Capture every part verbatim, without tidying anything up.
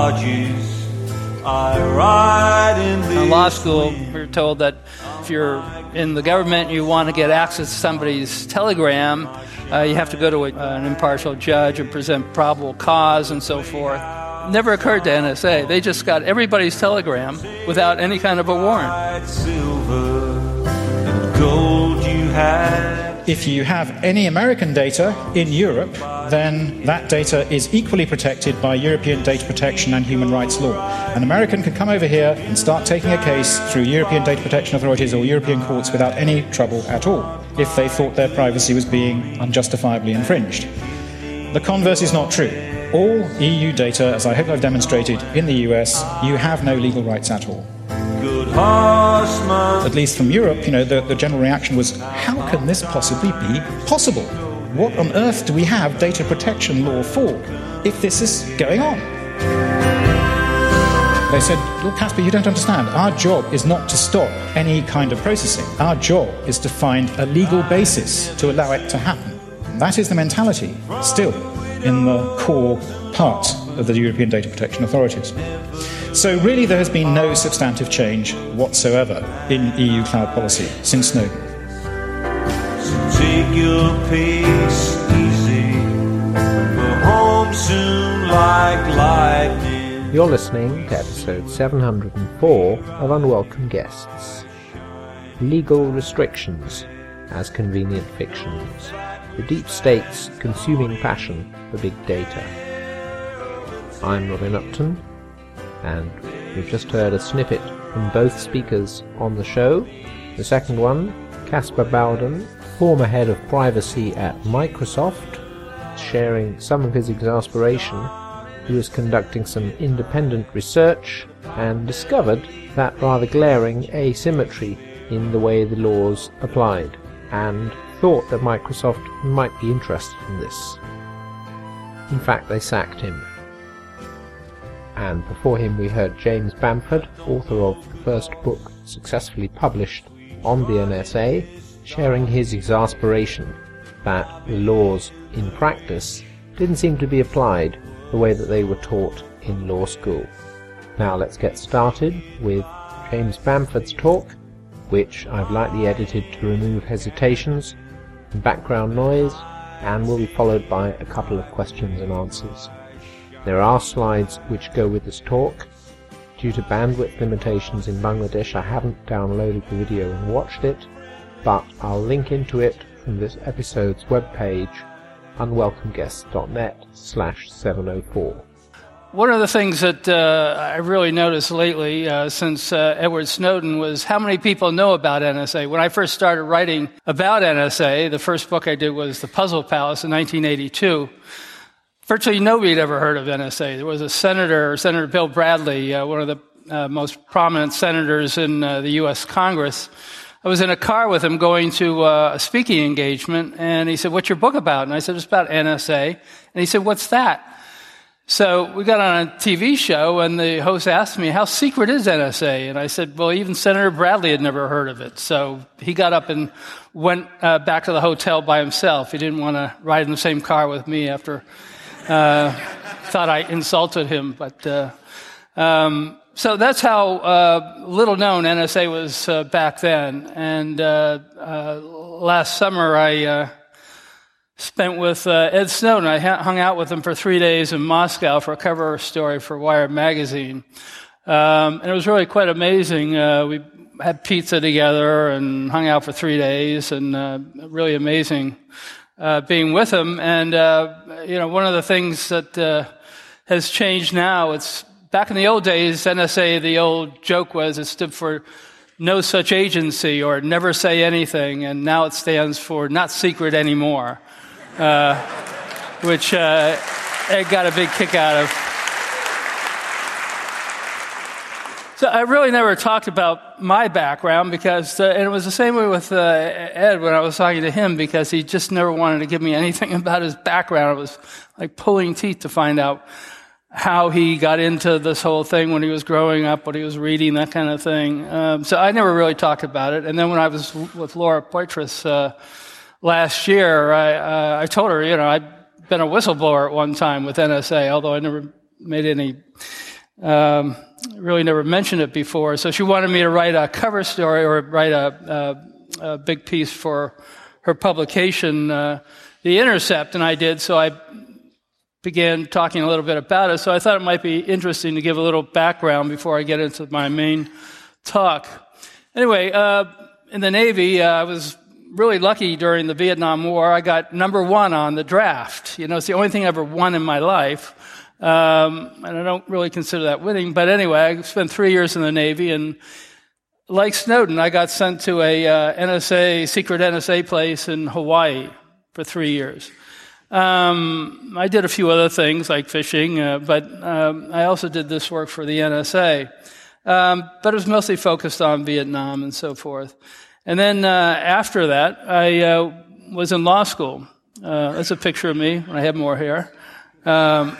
barges I ride in the in law school, we were told that if you're in the government and you want to get access to somebody's telegram, uh, you have to go to a, uh, an impartial judge and present probable cause and so forth. Never occurred to N S A. They just got everybody's telegram without any kind of a warrant. silver and gold you had. If you have any American data in Europe, then that data is equally protected by European data protection and human rights law. An American can come over here and start taking a case through European data protection authorities or European courts without any trouble at all, if they thought their privacy was being unjustifiably infringed. The converse is not true. All E U data, as I hope I've demonstrated, in the U S, you have no legal rights at all. Good horseman. At least from Europe, you know, the, the general reaction was, how can this possibly be possible? What on earth do we have data protection law for if this is going on? They said, look, Casper, you don't understand. Our job is not to stop any kind of processing. Our job is to find a legal basis to allow it to happen. That is the mentality, still, in the core part of the European data protection authorities. So really there has been no substantive change whatsoever in E U cloud policy since Snowden. So take your pace easy. We're home soon like lightning. You're listening to episode seven hundred four of Unwelcome Guests. Legal restrictions as convenient fictions. The deep state's consuming passion for big data. I'm Robin Upton, and we've just heard a snippet from both speakers on the show. The second one, Casper Bowden, former head of privacy at Microsoft, sharing some of his exasperation. He was conducting some independent research and discovered that rather glaring asymmetry in the way the laws applied, and thought that Microsoft might be interested in this. In fact, they sacked him. And before him we heard James Bamford, author of the first book successfully published on the N S A, sharing his exasperation that the laws in practice didn't seem to be applied the way that they were taught in law school. Now let's get started with James Bamford's talk, which I've lightly edited to remove hesitations and background noise, and will be followed by a couple of questions and answers. There are slides which go with this talk. Due to bandwidth limitations in Bangladesh, I haven't downloaded the video and watched it, but I'll link into it from this episode's webpage, unwelcomeguests.net slash 704. One of the things that uh, I really noticed lately uh, since uh, Edward Snowden was how many people know about N S A. When I first started writing about N S A, the first book I did was The Puzzle Palace in nineteen eighty-two. Virtually nobody had ever heard of N S A. There was a senator, Senator Bill Bradley, uh, one of the uh, most prominent senators in uh, the U S Congress. I was in a car with him going to uh, a speaking engagement, and he said, "What's your book about?" And I said, "It's about N S A." And he said, "What's that?" So we got on a T V show, and the host asked me, "How secret is N S A?" And I said, "Well, even Senator Bradley had never heard of it." So he got up and went uh, back to the hotel by himself. He didn't want to ride in the same car with me after uh thought I insulted him. But uh, um, so that's how uh, little known N S A was uh, back then. And uh, uh, last summer, I uh, spent with uh, Ed Snowden. I ha- hung out with him for three days in Moscow for a cover story for Wired magazine. Um, and it was really quite amazing. Uh, we had pizza together and hung out for three days, and uh, really amazing uh, being with him. And, uh, you know, one of the things that uh, has changed now, it's back in the old days, N S A, the old joke was it stood for no such agency or never say anything, and now it stands for not secret anymore. Uh, which uh, Ed got a big kick out of. So I really never talked about my background because, uh, and it was the same way with uh, Ed when I was talking to him, because he just never wanted to give me anything about his background. It was like pulling teeth to find out how he got into this whole thing when he was growing up, what he was reading, that kind of thing. Um, so I never really talked about it. And then when I was with Laura Poitras, uh, last year, I, uh, I told her, you know, I'd been a whistleblower at one time with N S A, although I never made any Um, really never mentioned it before. So she wanted me to write a cover story or write a, a, a big piece for her publication, uh, The Intercept, and I did. So I began talking a little bit about it. So I thought it might be interesting to give a little background before I get into my main talk. Anyway, uh, in the Navy, uh, I was really lucky during the Vietnam War. I got number one on the draft. You know, it's the only thing I ever won in my life. Um, and I don't really consider that winning. But anyway, I spent three years in the Navy, and like Snowden, I got sent to a uh, N S A, secret N S A place in Hawaii for three years. Um, I did a few other things like fishing, uh, but um, I also did this work for the N S A. Um, but it was mostly focused on Vietnam and so forth. And then uh, after that, I uh, was in law school. Uh, that's a picture of me when I had more hair. Um,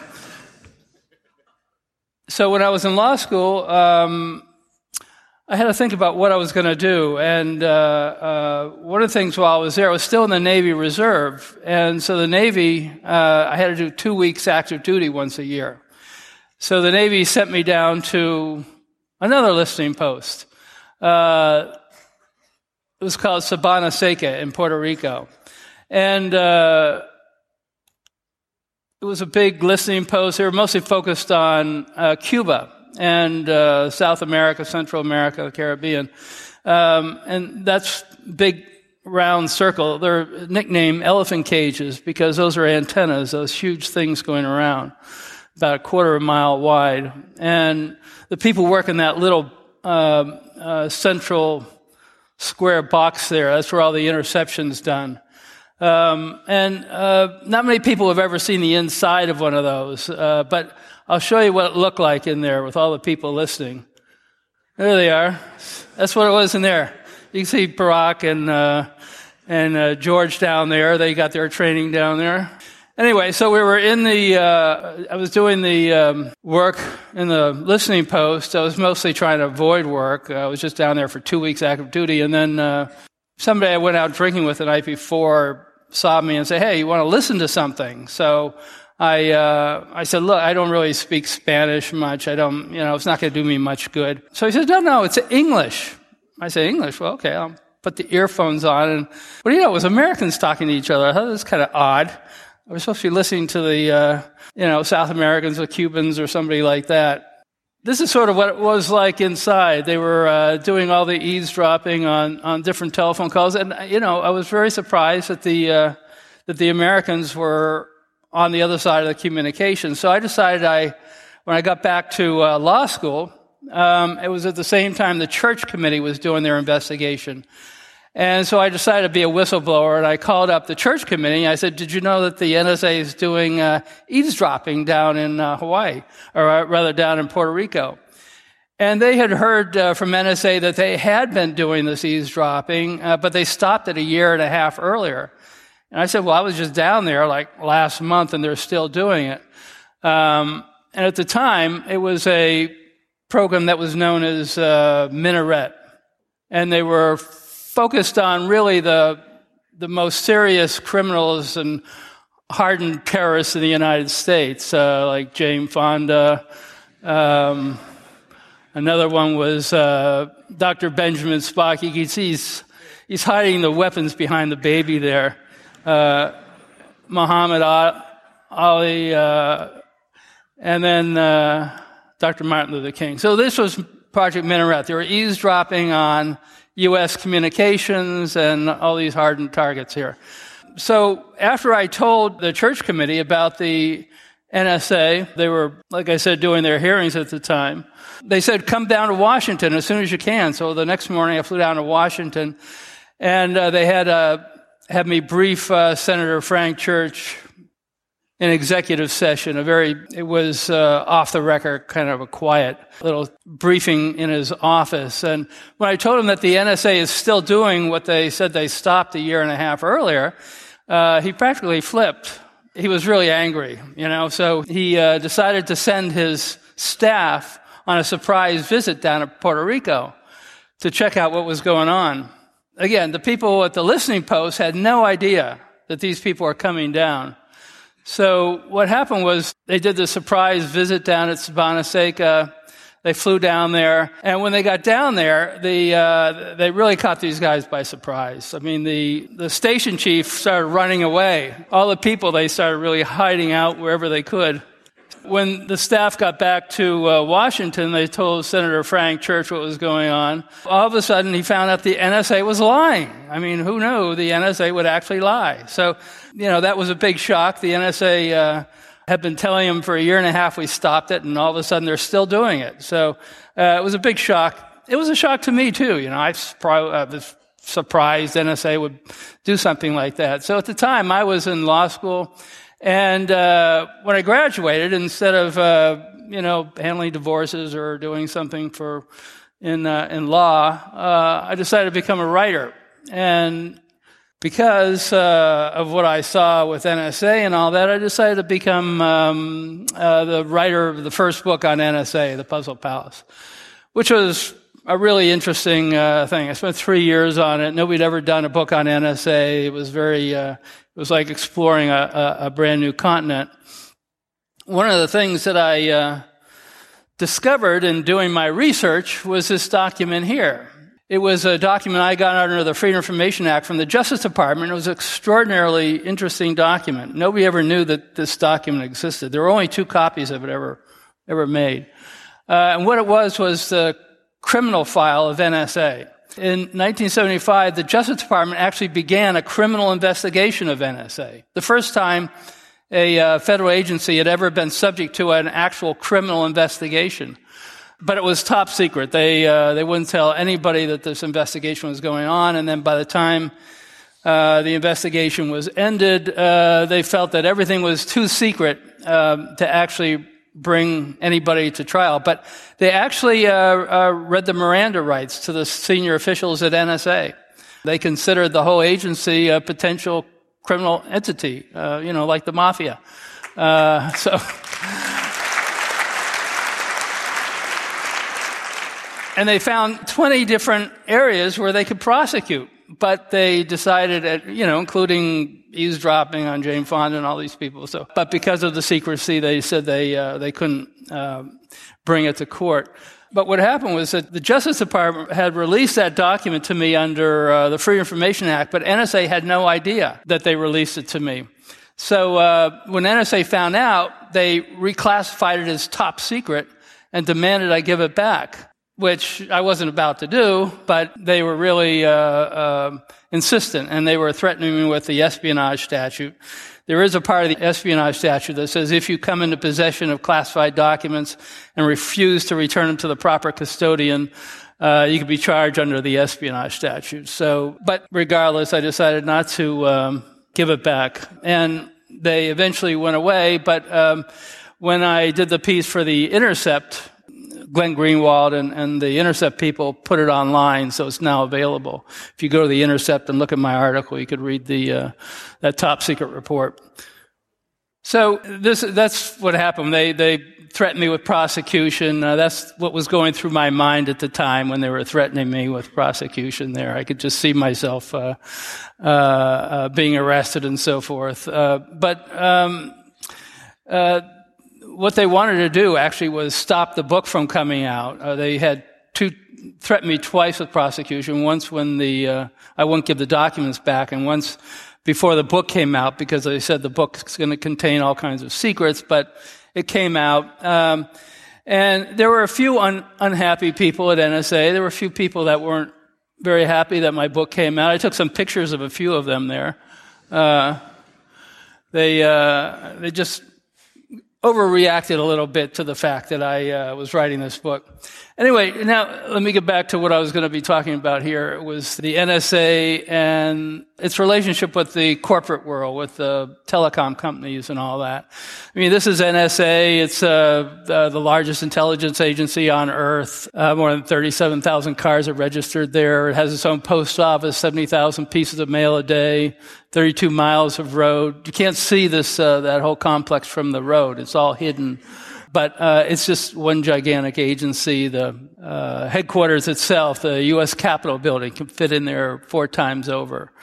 so when I was in law school, um, I had to think about what I was going to do. And uh, uh, one of the things while I was there, I was still in the Navy Reserve. And so the Navy, uh, I had to do two weeks active duty once a year. So the Navy sent me down to another listening post. Uh, it was called Sabana Seca in Puerto Rico. And uh, it was a big listening post. They were mostly focused on uh, Cuba and uh, South America, Central America, the Caribbean. Um, and that's big round circle. They're nicknamed elephant cages because those are antennas, those huge things going around, about a quarter of a mile wide. And the people work in that little uh, uh, central square box there. That's where all the interception's done. Um, and uh, not many people have ever seen the inside of one of those, uh, but I'll show you what it looked like in there with all the people listening. There they are. That's what it was in there. You can see Barack and uh, and uh, George down there. They got their training down there. Anyway, so we were in the, uh, I was doing the um, work in the listening post. I was mostly trying to avoid work. I was just down there for two weeks active duty. And then uh, somebody I went out drinking with the night before saw me and said, hey, you want to listen to something? So I uh, I said, look, I don't really speak Spanish much. I don't, you know, it's not going to do me much good. So he said, no, no, it's English. I said, English? Well, okay, I'll put the earphones on. And what do you know, it was Americans talking to each other. I thought it was kind of odd. I was supposed to be listening to the, uh, you know, South Americans or Cubans or somebody like that. This is sort of what it was like inside. They were uh, doing all the eavesdropping on, on different telephone calls. And, you know, I was very surprised that the, uh, that the Americans were on the other side of the communication. So I decided I, when I got back to uh, law school, um, it was at the same time the church committee was doing their investigation. And so I decided to be a whistleblower, and I called up the church committee. I said, did you know that the N S A is doing uh, eavesdropping down in uh, Hawaii, or uh, rather down in Puerto Rico? And they had heard uh, from N S A that they had been doing this eavesdropping, uh, but they stopped it a year and a half earlier. And I said, well, I was just down there like last month, and they're still doing it. Um, and at the time, it was a program that was known as uh, Minaret. And they were focused on really the the most serious criminals and hardened terrorists in the United States, uh, like Jane Fonda. Um, another one was uh, Doctor Benjamin Spock. You can see he's, he's hiding the weapons behind the baby there. Uh, Muhammad Ali, uh, and then uh, Doctor Martin Luther King. So this was Project Minaret. They were eavesdropping on U S communications and all these hardened targets here. So after I told the church committee about the N S A, they were, like I said, doing their hearings at the time. They said, come down to Washington as soon as you can. So the next morning I flew down to Washington, and uh, they had uh, had me brief uh, Senator Frank Church in executive session. A very, it was uh, off the record, kind of a quiet little briefing in his office. And when I told him that the N S A is still doing what they said they stopped a year and a half earlier, uh, he practically flipped. He was really angry, you know. So he uh, decided to send his staff on a surprise visit down to Puerto Rico to check out what was going on. Again, the people at the listening post had no idea that these people were coming down So what happened was they did the surprise visit down at Sabana Seca. They flew down there, and when they got down there, the uh, they really caught these guys by surprise. I mean, the the station chief started running away. All the people, they started really hiding out wherever they could. When the staff got back to uh, Washington, they told Senator Frank Church what was going on. All of a sudden, he found out the N S A was lying. I mean, who knew the N S A would actually lie? So, you know, that was a big shock. The N S A uh, had been telling him for a year and a half we stopped it, and all of a sudden they're still doing it. So uh, it was a big shock. It was a shock to me, too. You know, I was surprised N S A would do something like that. So at the time, I was in law school. And uh when I graduated, instead of uh you know handling divorces or doing something for in uh, in law, uh I decided to become a writer. And because uh of what I saw with N S A and all that, I decided to become um uh the writer of the first book on N S A, The Puzzle Palace, which was a really interesting uh thing. I spent three years on it. Nobody had ever done a book on N S A. It was very uh It was like exploring a, a, a brand new continent. One of the things that I uh, discovered in doing my research was this document here. It was a document I got under the Freedom of Information Act from the Justice Department. It was an extraordinarily interesting document. Nobody ever knew that this document existed. There were only two copies of it ever ever made. Uh, and what it was was the criminal file of N S A. In nineteen seventy-five, the Justice Department actually began a criminal investigation of N S A. The first time a uh, federal agency had ever been subject to an actual criminal investigation. But it was top secret. They uh, they wouldn't tell anybody that this investigation was going on, and then by the time uh, the investigation was ended, uh, they felt that everything was too secret um, to actually bring anybody to trial. But they actually uh, uh, read the Miranda rights to the senior officials at N S A. They considered the whole agency a potential criminal entity, uh, you know, like the mafia. Uh, so, and they found twenty different areas where they could prosecute. But they decided, at, you know, including eavesdropping on Jane Fonda and all these people. So, but because of the secrecy, they said they uh, they couldn't uh, bring it to court. But what happened was that the Justice Department had released that document to me under uh, the Freedom of Information Act, but N S A had no idea that they released it to me. So uh, when N S A found out, they reclassified it as top secret and demanded I give it back, which I wasn't about to do, but they were really uh, uh, insistent, and they were threatening me with the espionage statute. There is a part of the espionage statute that says if you come into possession of classified documents and refuse to return them to the proper custodian, uh, you could be charged under the espionage statute. So, but regardless, I decided not to um, give it back, and they eventually went away. But um, when I did the piece for The Intercept, Glenn Greenwald and, and the Intercept people put it online, so it's now available. If you go to the Intercept and look at my article, you could read the uh, that top secret report. So this that's what happened. They they threatened me with prosecution. Uh, that's what was going through my mind at the time when they were threatening me with prosecution. There, I could just see myself uh, uh, uh, being arrested and so forth. Uh, but um, uh, what they wanted to do actually was stop the book from coming out. Uh, they had two, threatened me twice with prosecution. Once when the uh, I wouldn't give the documents back, and once before the book came out because they said the book's going to contain all kinds of secrets. But it came out, um, and there were a few un- unhappy people at N S A. There were a few people that weren't very happy that my book came out. I took some pictures of a few of them there. Uh, they uh, they just overreacted a little bit to the fact that I uh, was writing this book. Anyway, now let me get back to what I was going to be talking about here. It was the N S A and its relationship with the corporate world, with the telecom companies and all that. I mean, this is N S A. It's uh, the, the largest intelligence agency on Earth. Uh, more than thirty-seven thousand cars are registered there. It has its own post office, seventy thousand pieces of mail a day, thirty-two miles of road. You can't see this uh, that whole complex from the road. It's all hidden. But uh, it's just one gigantic agency. The uh, headquarters itself, the U S Capitol building, can fit in there four times over.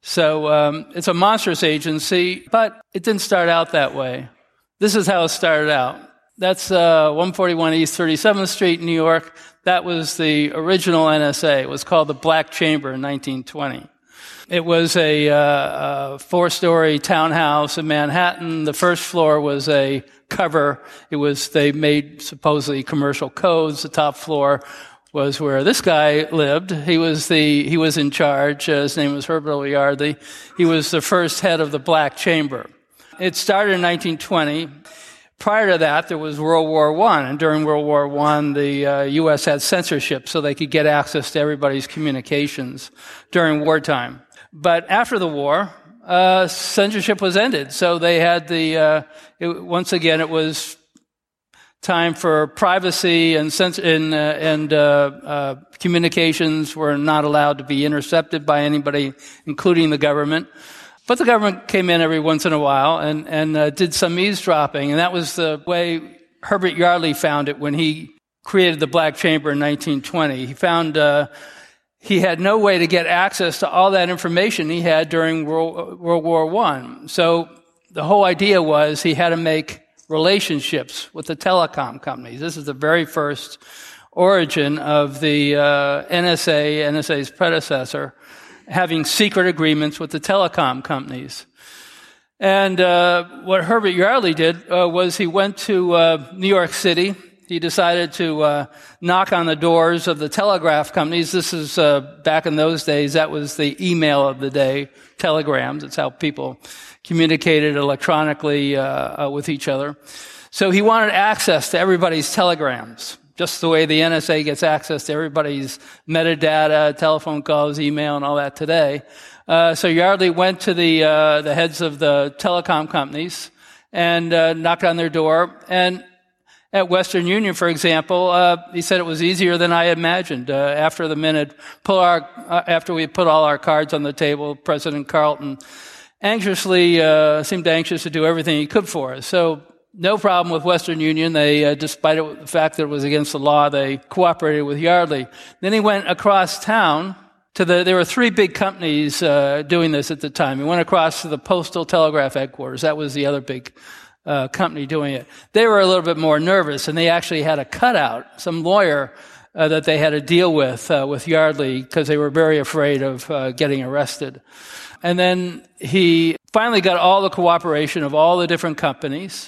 So um, it's a monstrous agency, but it didn't start out that way. This is how it started out. That's uh, one forty-one East thirty-seventh Street, New York. That was the original N S A. It was called the Black Chamber in nineteen twenty. It was a, uh, a four-story townhouse in Manhattan. The first floor was a cover. It was, they made supposedly commercial codes. The top floor was where this guy lived. He was the, he was in charge. Uh, his name was Herbert O. Yardley. He was the first head of the Black Chamber. It started in nineteen twenty. Prior to that, there was World War One, and during World War One, the uh, U S had censorship so they could get access to everybody's communications during wartime. But after the war, uh, censorship was ended. So they had the, uh, it, once again, it was time for privacy and cens- and, uh, and uh, uh, communications were not allowed to be intercepted by anybody, including the government. But the government came in every once in a while and, and uh, did some eavesdropping. And that was the way Herbert Yardley found it when he created the Black Chamber in nineteen twenty. He found, uh, he had no way to get access to all that information he had during World, World War One. So the whole idea was he had to make relationships with the telecom companies. This is the very first origin of the uh, N S A, N S A's predecessor, having secret agreements with the telecom companies. And uh, what Herbert Yardley did uh, was he went to uh, New York City. He decided to uh, knock on the doors of the telegraph companies. This is uh, back in those days. That was the email of the day, telegrams. It's how people communicated electronically uh, uh, with each other. So he wanted access to everybody's telegrams, just the way the N S A gets access to everybody's metadata, telephone calls, email, and all that today. Uh, so Yardley went to the uh, the heads of the telecom companies and uh, knocked on their door. And at Western Union, for example, uh, he said it was easier than I imagined. Uh, after the minute, pull our uh, after we put all our cards on the table, President Carlton anxiously uh, seemed anxious to do everything he could for us. So no problem with Western Union. They, uh, despite it, the fact that it was against the law, they cooperated with Yardley. Then he went across town to the, there were three big companies uh, doing this at the time. He went across to the Postal Telegraph headquarters. That was the other big uh, company doing it. They were a little bit more nervous, and they actually had a cutout, some lawyer uh, that they had to deal with, uh, with Yardley, because they were very afraid of uh, getting arrested. And then he finally got all the cooperation of all the different companies,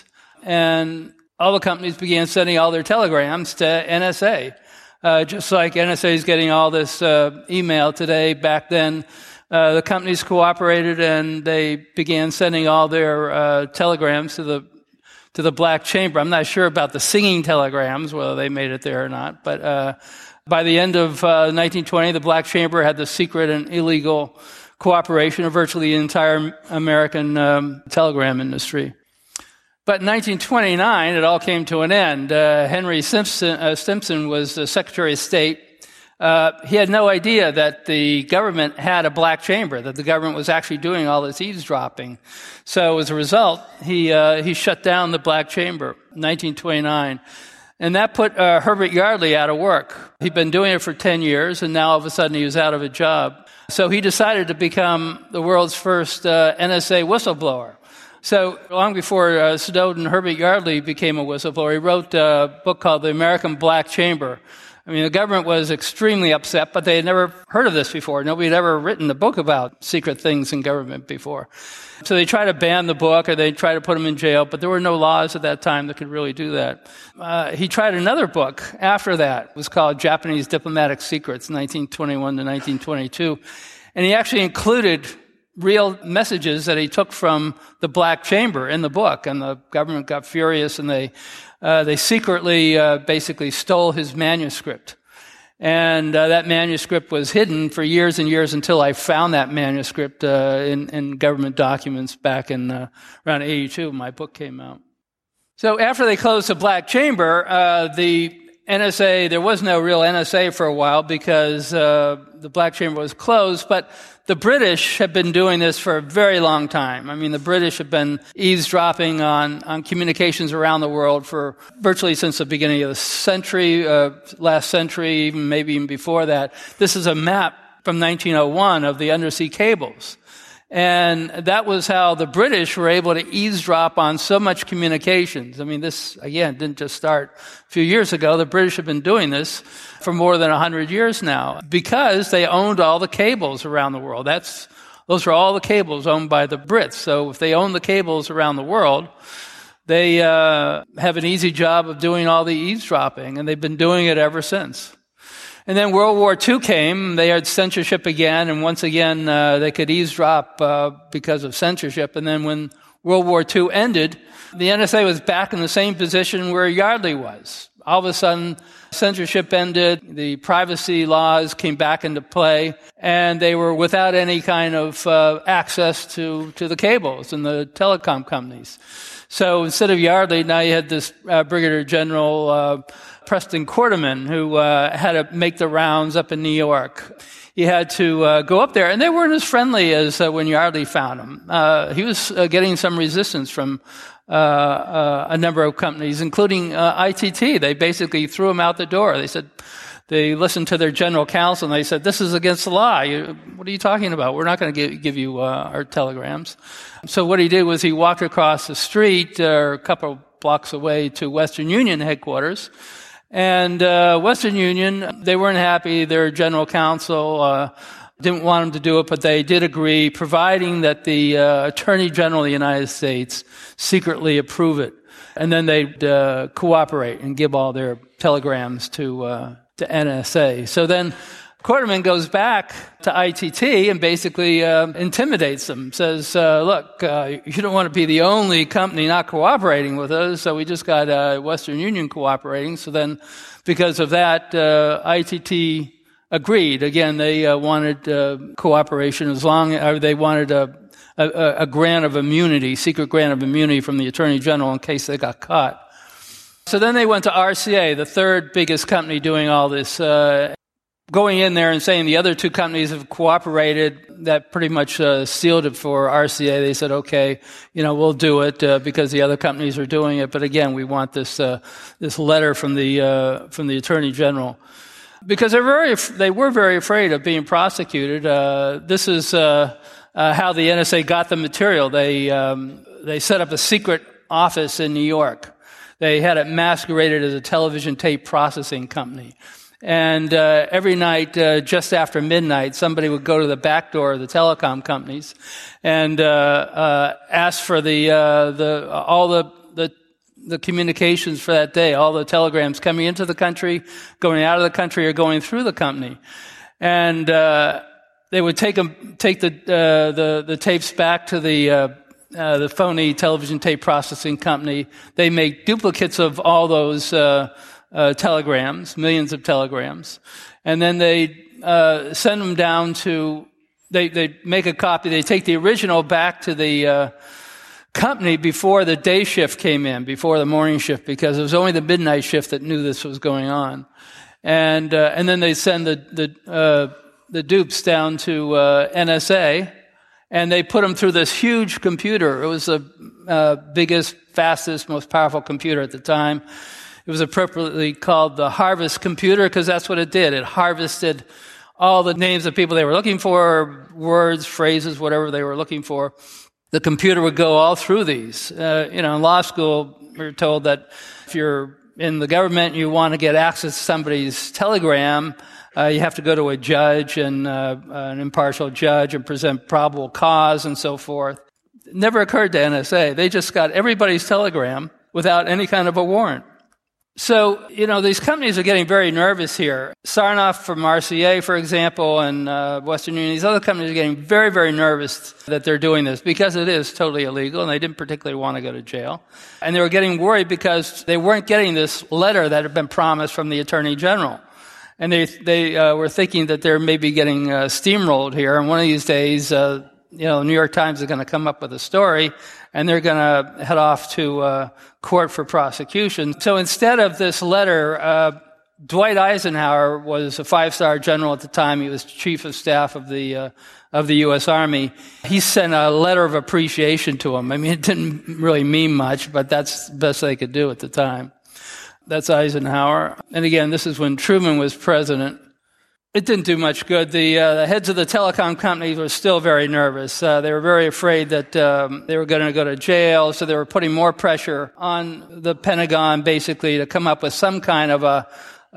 and all the companies began sending all their telegrams to N S A. Uh, just like N S A is getting all this uh, email today, back then uh, the companies cooperated and they began sending all their uh, telegrams to the to the Black Chamber. I'm not sure about the singing telegrams, whether they made it there or not, but uh, by the end of uh, nineteen twenty, the Black Chamber had the secret and illegal cooperation of virtually the entire American um, telegram industry. But in nineteen twenty-nine, it all came to an end. Uh, Henry Simpson, uh, Simpson was the Secretary of State. Uh, he had no idea that the government had a Black Chamber, that the government was actually doing all this eavesdropping. So as a result, he uh, he shut down the Black Chamber in nineteen twenty-nine. And that put uh, Herbert Yardley out of work. He'd been doing it for ten years, and now all of a sudden he was out of a job. So he decided to become the world's first uh, N S A whistleblower. So long before uh, Snowden, Herbert Yardley became a whistleblower. He wrote a book called The American Black Chamber. I mean, the government was extremely upset, but they had never heard of this before. Nobody had ever written a book about secret things in government before. So they tried to ban the book, or they tried to put him in jail, but there were no laws at that time that could really do that. Uh, he tried another book after that. It was called Japanese Diplomatic Secrets, nineteen twenty-one to nineteen twenty-two. And he actually included real messages that he took from the Black Chamber in the book, and the government got furious, and they uh, they secretly uh, basically stole his manuscript. And uh, that manuscript was hidden for years and years until I found that manuscript uh, in, in government documents back in uh, around eighty-two when my book came out. So after they closed the Black Chamber, uh, the N S A, there was no real N S A for a while because uh, the Black Chamber was closed, but the British have been doing this for a very long time. I mean, the British have been eavesdropping on, on communications around the world for virtually since the beginning of the century, uh, last century, even maybe even before that. This is a map from nineteen oh one of the undersea cables. And that was how the British were able to eavesdrop on so much communications. I mean, this, again, didn't just start a few years ago. The British have been doing this for more than one hundred years now because they owned all the cables around the world. That's, those are all the cables owned by the Brits. So if they own the cables around the world, they uh, have an easy job of doing all the eavesdropping, and they've been doing it ever since. And then World War Two came. They had censorship again, and once again uh, they could eavesdrop uh, because of censorship. And then when World War Two ended, the N S A was back in the same position where Yardley was. All of a sudden, censorship ended, the privacy laws came back into play, and they were without any kind of uh, access to, to the cables and the telecom companies. So instead of Yardley, now you had this uh, Brigadier General uh, Preston Quarterman, who uh, had to make the rounds up in New York. He had to uh, go up there, and they weren't as friendly as uh, when Yardley found him. Uh, he was uh, getting some resistance from uh, uh, a number of companies, including uh, I T T. They basically threw him out the door. They said, they listened to their general counsel, and they said, this is against the law. You, what are you talking about? We're not going to give, give you uh, our telegrams. So what he did was he walked across the street uh, a couple blocks away to Western Union headquarters. And uh Western Union, they weren't happy. Their general counsel uh didn't want them to do it, but they did agree, providing that the uh, Attorney General of the United States secretly approve it. And then they'd uh, cooperate and give all their telegrams to uh to N S A. So then Quarterman goes back to I T T and basically uh, intimidates them, says, uh, look, uh, you don't want to be the only company not cooperating with us, so we just got uh, Western Union cooperating. So then because of that, uh, I T T agreed. Again, they uh, wanted uh, cooperation as long as they wanted a, a, a grant of immunity, secret grant of immunity from the Attorney General in case they got caught. So then they went to R C A, the third biggest company doing all this, uh, going in there and saying the other two companies have cooperated. That pretty much uh, sealed it for R C A. They said, okay, you know, we'll do it uh, because the other companies are doing it. But again, we want this uh, this letter from the uh, from the Attorney General because they're very they were very afraid of being prosecuted. Uh, this is uh, uh, how the N S A got the material. They um, they set up a secret office in New York. They had it masqueraded as a television tape processing company. And uh, every night, uh, just after midnight, somebody would go to the back door of the telecom companies and uh, uh, ask for the uh, the all the, the the communications for that day, all the telegrams coming into the country, going out of the country, or going through the company. And uh, they would take them, take the uh, the the tapes back to the uh, uh, the phony television tape processing company. They make duplicates of all those. Uh, Uh, telegrams, millions of telegrams, and then they uh, send them down to. They they make a copy. They take the original back to the uh, company before the day shift came in, before the morning shift, because it was only the midnight shift that knew this was going on, and uh, and then they send the the uh, the dupes down to uh, N S A, and they put them through this huge computer. It was the uh, biggest, fastest, most powerful computer at the time. It was appropriately called the Harvest computer because that's what it did. It harvested all the names of people they were looking for, words, phrases, whatever they were looking for. The computer would go all through these. Uh, you know, in law school, we were told that if you're in the government and you want to get access to somebody's telegram, uh, you have to go to a judge and uh, an impartial judge and present probable cause and so forth. It never occurred to N S A. They just got everybody's telegram without any kind of a warrant. So, you know, these companies are getting very nervous here. Sarnoff from R C A, for example, and uh, Western Union, these other companies are getting very, very nervous that they're doing this because it is totally illegal, and they didn't particularly want to go to jail. And they were getting worried because they weren't getting this letter that had been promised from the Attorney General. And they they uh, were thinking that they're maybe getting uh, steamrolled here, and one of these days, uh, you know, the New York Times is going to come up with a story, and they're going to head off to uh, court for prosecution. So instead of this letter, uh, Dwight Eisenhower was a five-star general at the time. He was chief of staff of the uh, of the U S Army. He sent a letter of appreciation to him. I mean, it didn't really mean much, but that's the best they could do at the time. That's Eisenhower. And again, this is when Truman was president. It didn't do much good. The, uh, the heads of the telecom companies were still very nervous. Uh, they were very afraid that um, they were going to go to jail, so they were putting more pressure on the Pentagon, basically, to come up with some kind of a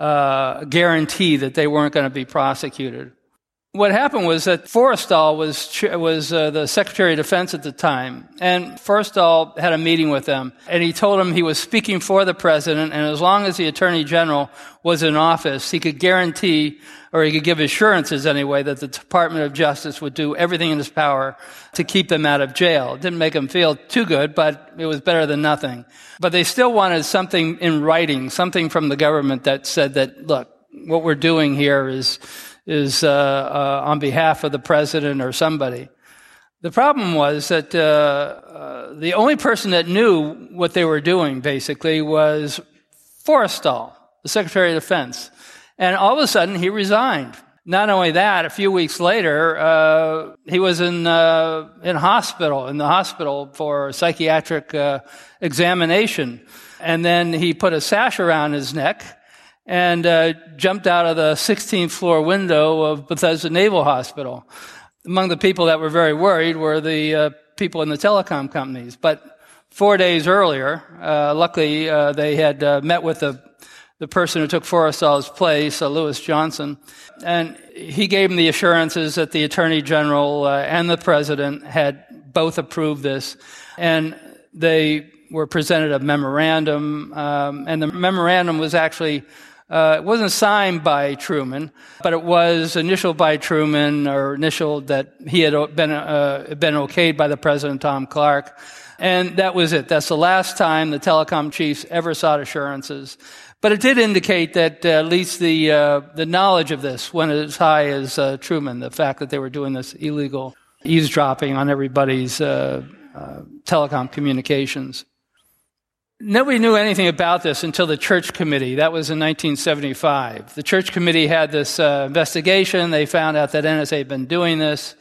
uh, guarantee that they weren't going to be prosecuted. What happened was that Forrestal was was uh, the Secretary of Defense at the time, and Forrestal had a meeting with them, and he told them he was speaking for the president, and as long as the Attorney General was in office, he could guarantee, or he could give assurances anyway, that the Department of Justice would do everything in his power to keep them out of jail. It didn't make them feel too good, but it was better than nothing. But they still wanted something in writing, something from the government that said that, look, what we're doing here is is uh, uh, on behalf of the president or somebody. The problem was that uh, uh, the only person that knew what they were doing, basically, was Forrestal, the Secretary of Defense. And all of a sudden, he resigned. Not only that, a few weeks later, uh, he was in uh, in hospital, in the hospital for psychiatric uh, examination. And then he put a sash around his neck and uh, jumped out of the sixteenth floor window of Bethesda Naval Hospital. Among the people that were very worried were the uh, people in the telecom companies. But four days earlier, uh, luckily, uh, they had uh, met with the the person who took Forrestal's place, uh, Lewis Johnson, and he gave him the assurances that the Attorney General uh, and the President had both approved this, and they were presented a memorandum, um, and the memorandum was actually Uh, it wasn't signed by Truman, but it was initialed by Truman, or initialed that he had been uh, been okayed by the President, Tom Clark. And that was it. That's the last time the telecom chiefs ever sought assurances. But it did indicate that uh, at least the uh, the knowledge of this went as high as uh, Truman, the fact that they were doing this illegal eavesdropping on everybody's uh, uh, telecom communications. Nobody knew anything about this until the Church Committee. That was in nineteen seventy-five. The Church Committee had this uh, investigation. They found out that N S A had been doing this.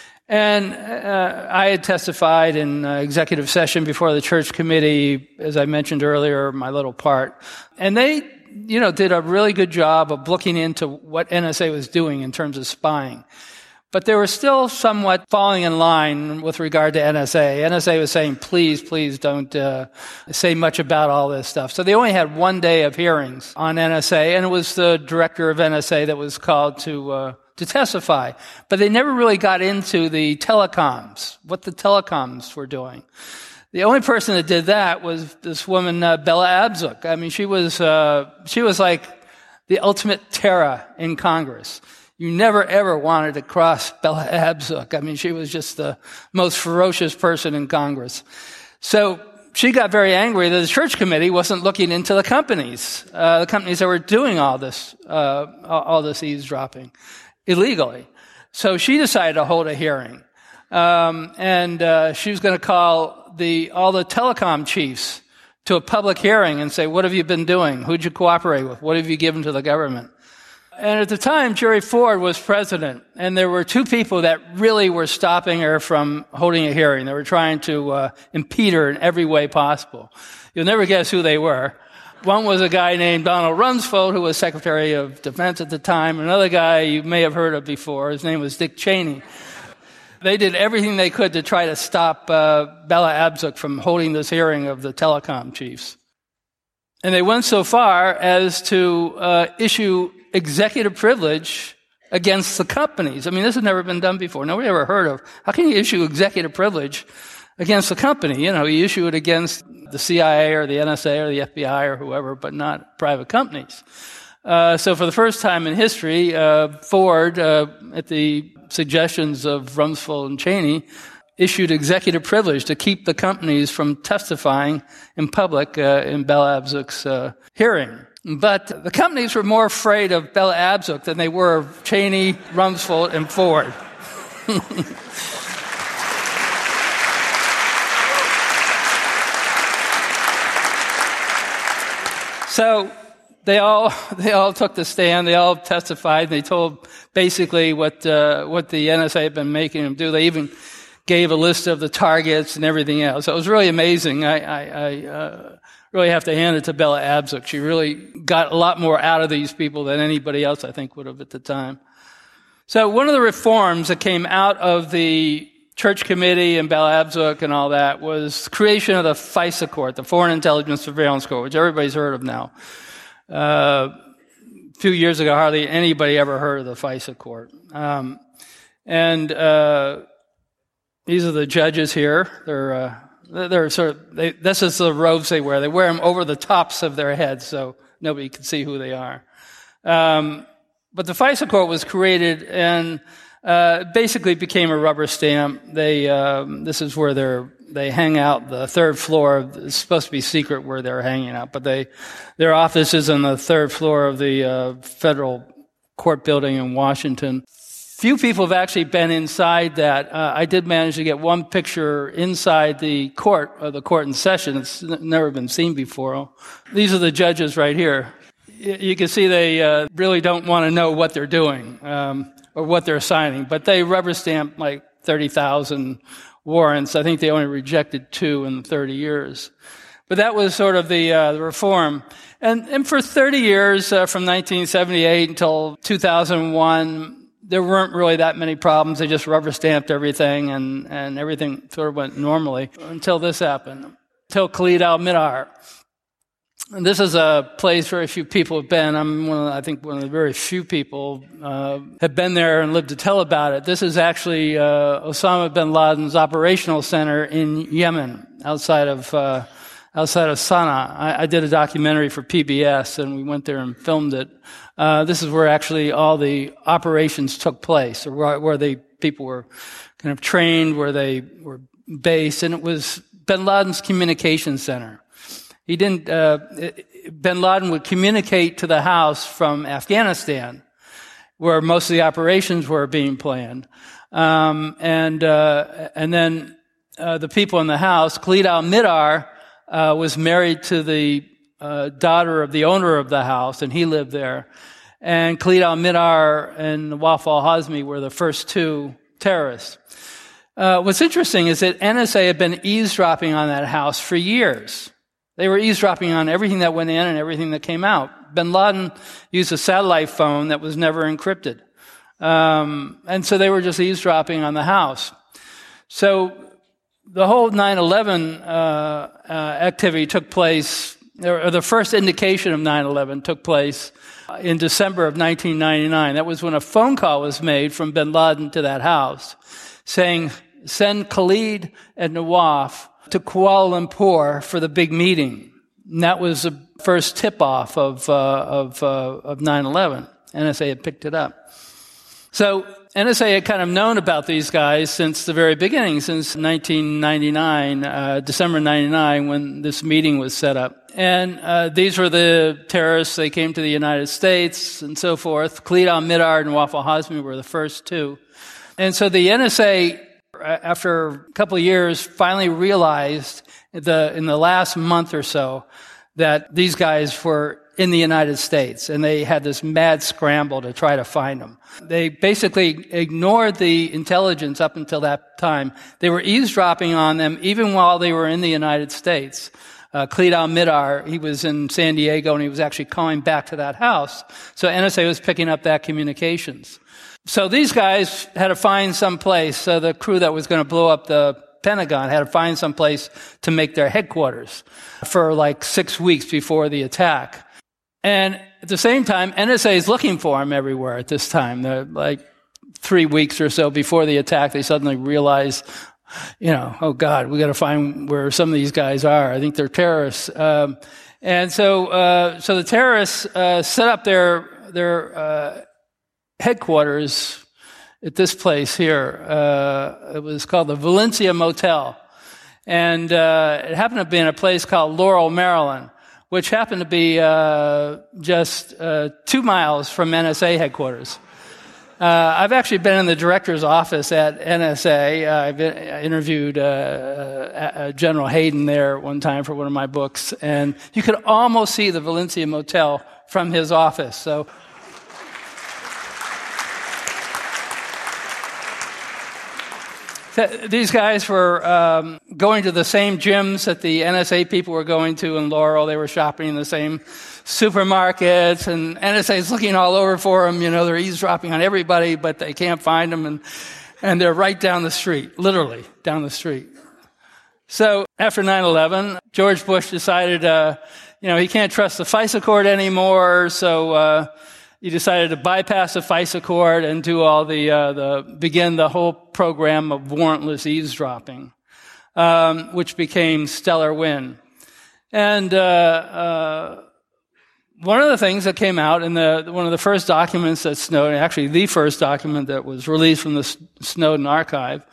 And uh, I had testified in uh, executive session before the Church Committee, as I mentioned earlier, my little part. And they, you know, did a really good job of looking into what N S A was doing in terms of spying. But they were still somewhat falling in line with regard to N S A. N S A was saying, please, please don't uh, say much about all this stuff. So they only had one day of hearings on N S A, and it was the director of N S A that was called to uh, to testify. But they never really got into the telecoms, what the telecoms were doing. The only person that did that was this woman, uh, Bella Abzug. I mean, she was uh, she was like the ultimate terror in Congress. You never, ever wanted to cross Bella Abzug. I mean, she was just the most ferocious person in Congress. So she got very angry that the Church Committee wasn't looking into the companies, uh, the companies that were doing all this, uh, all this eavesdropping illegally. So she decided to hold a hearing. Um, and uh, she was going to call the all the telecom chiefs to a public hearing and say, what have you been doing? Who'd you cooperate with? What have you given to the government? And at the time, Jerry Ford was president, and there were two people that really were stopping her from holding a hearing. They were trying to uh, impede her in every way possible. You'll never guess who they were. One was a guy named Donald Rumsfeld, who was Secretary of Defense at the time. Another guy you may have heard of before. His name was Dick Cheney. They did everything they could to try to stop uh, Bella Abzug from holding this hearing of the telecom chiefs. And they went so far as to uh, issue executive privilege against the companies. I mean, this has never been done before. Nobody ever heard of. How can you issue executive privilege against the company? You know, you issue it against the C I A or the N S A or the F B I or whoever, but not private companies. Uh, so for the first time in history, uh, Ford, uh, at the suggestions of Rumsfeld and Cheney, issued executive privilege to keep the companies from testifying in public uh, in Bella Abzug's uh, hearing. But the companies were more afraid of Bella Abzug than they were of Cheney, Rumsfeld, and Ford. So they all they all took the stand. They all testified. They told basically what uh, what the N S A had been making them do. They even gave a list of the targets and everything else. So it was really amazing. I. I, I uh, really have to hand it to Bella Abzug. She really got a lot more out of these people than anybody else, I think, would have at the time. So one of the reforms that came out of the Church Committee and Belle Abzug and all that was creation of the FISA Court, the Foreign Intelligence Surveillance Court, which everybody's heard of now. Uh, a few years ago, hardly anybody ever heard of the FISA Court. Um, and uh, these are the judges here. They're uh, they're sort of they, this is the robes they wear. They wear them over the tops of their heads, so nobody can see who they are. Um, but the FISA Court was created and Uh, basically became a rubber stamp. They, um, this is where they're, they hang out. The third floor, it's supposed to be secret where they're hanging out, but they, their office is on the third floor of the, uh, federal court building in Washington. Few people have actually been inside that. Uh, I did manage to get one picture inside the court, or the court in session. It's n- never been seen before. These are the judges right here. Y- you can see they, uh, really don't want to know what they're doing. Um, or what they're signing, but they rubber stamped like thirty thousand warrants. I think they only rejected two in thirty years. But that was sort of the, uh, the reform. And, and for thirty years, uh, from nineteen seventy-eight until two thousand one, there weren't really that many problems. They just rubber stamped everything and, and everything sort of went normally until this happened. Until Khalid al-Mihdhar. And this is a place very few people have been. I'm one of the, I think one of the very few people uh, have been there and lived to tell about it. This is actually uh, Osama bin Laden's operational center in Yemen, outside of uh, outside of Sana'a. I, I did a documentary for P B S, and we went there and filmed it. Uh, this is where actually all the operations took place, or where, where they people were kind of trained, where they were based, and it was bin Laden's communication center. He didn't, uh, bin Laden would communicate to the house from Afghanistan, where most of the operations were being planned. Um, and, uh, and then, uh, the people in the house, Khalid al-Mihdhar, uh, was married to the, uh, daughter of the owner of the house, and he lived there. And Khalid al-Mihdhar and Nawaf al-Hazmi were the first two terrorists. Uh, what's interesting is that N S A had been eavesdropping on that house for years. They were eavesdropping on everything that went in and everything that came out. Bin Laden used a satellite phone that was never encrypted. Um, and so they were just eavesdropping on the house. So the whole nine eleven uh, uh, activity took place, or the first indication of nine eleven took place in December of nineteen ninety-nine. That was when a phone call was made from Bin Laden to that house saying, send Khalid and Nawaf to Kuala Lumpur for the big meeting. And that was the first tip-off of, uh, of, uh, of nine eleven. N S A had picked it up. So N S A had kind of known about these guys since the very beginning, since nineteen ninety-nine, uh, December ninety-nine, when this meeting was set up. And uh, these were the terrorists. They came to the United States and so forth. Khalid al-Mihdhar and Nawaf al-Hazmi were the first two. And so the N S A, after a couple of years, finally realized the, in the last month or so that these guys were in the United States, and they had this mad scramble to try to find them. They basically ignored the intelligence up until that time. They were eavesdropping on them even while they were in the United States. Uh, Khalid al-Mihdhar, he was in San Diego, and he was actually calling back to that house. So N S A was picking up that communications. So these guys had to find some place. So the crew that was going to blow up the Pentagon had to find some place to make their headquarters for like six weeks before the attack. And at the same time, N S A is looking for them everywhere at this time. They're like three weeks or so before the attack, they suddenly realize, you know, oh God, we got to find where some of these guys are. I think they're terrorists. Um, and so, uh, so the terrorists uh, set up their their uh, headquarters at this place here. Uh, it was called the Valencia Motel, and uh, it happened to be in a place called Laurel, Maryland, which happened to be uh, just uh, two miles from N S A headquarters. Uh, I've actually been in the director's office at N S A. Uh, I've been, I interviewed uh, uh, General Hayden there one time for one of my books, and you could almost see the Valencia Motel from his office. So, th- these guys were um, going to the same gyms that the N S A people were going to in Laurel. They were shopping in the same supermarkets, and N S A is looking all over for them. You know, they're eavesdropping on everybody, but they can't find them, and and they're right down the street, literally down the street. So after nine eleven, George Bush decided, uh, you know, he can't trust the FISA court anymore, so uh, he decided to bypass the FISA court and do all the, uh, the begin the whole program of warrantless eavesdropping, um, which became Stellar Wind. And uh, uh, one of the things that came out in the one of the first documents that Snowden, actually the first document that was released from the Snowden archive,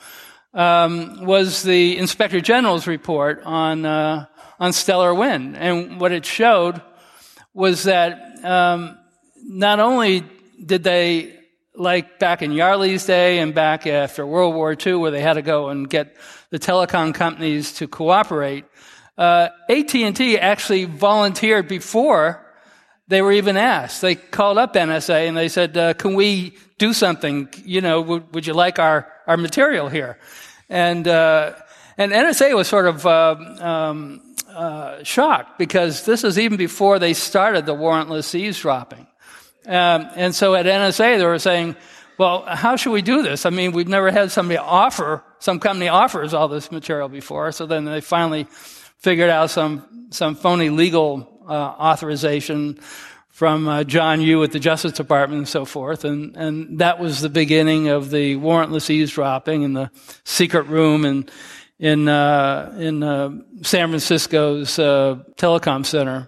um, was the Inspector General's report on uh, on Stellar Wind. And what it showed was that um, not only did they, like back in Yarley's day and back after World War Two, where they had to go and get the telecom companies to cooperate, uh, A T and T actually volunteered before they were even asked. They called up N S A and they said, uh, can we do something? You know, would, would you like our, our material here? And, uh, and N S A was sort of, uh, um, uh, shocked because this is even before they started the warrantless eavesdropping. Um, and so at N S A they were saying, well, how should we do this? I mean, we've never had somebody offer, some company offers all this material before. So then they finally figured out some, some phony legal Uh, authorization from uh, John Yoo at the Justice Department and so forth, and and that was the beginning of the warrantless eavesdropping in the secret room in in uh, in uh, San Francisco's uh, telecom center.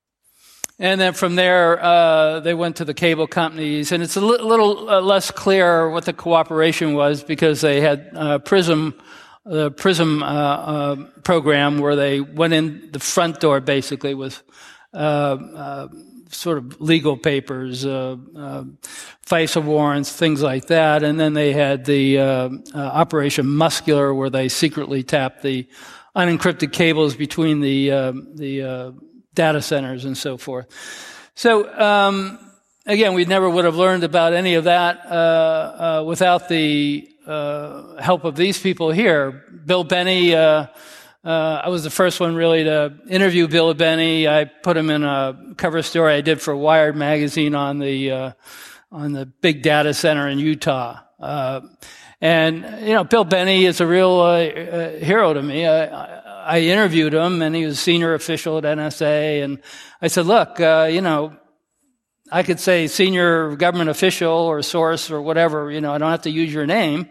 And then from there, uh, they went to the cable companies, and it's a li- little uh, less clear what the cooperation was because they had uh, Prism. The Prism uh, uh, program where they went in the front door basically with uh, uh, sort of legal papers, uh, uh, FISA warrants, things like that. And then they had the uh, uh, Operation Muscular where they secretly tapped the unencrypted cables between the uh, the uh, data centers and so forth. So um, again, we never would have learned about any of that uh, uh, without the Uh, help of these people here. Bill Benny, uh, uh, I was the first one really to interview Bill Benny. I put him in a cover story I did for Wired magazine on the, uh, on the big data center in Utah. Uh, and, you know, Bill Benny is a real, uh, uh hero to me. I, I interviewed him and he was a senior official at N S A, and I said, look, uh, you know, I could say senior government official or source or whatever, you know, I don't have to use your name,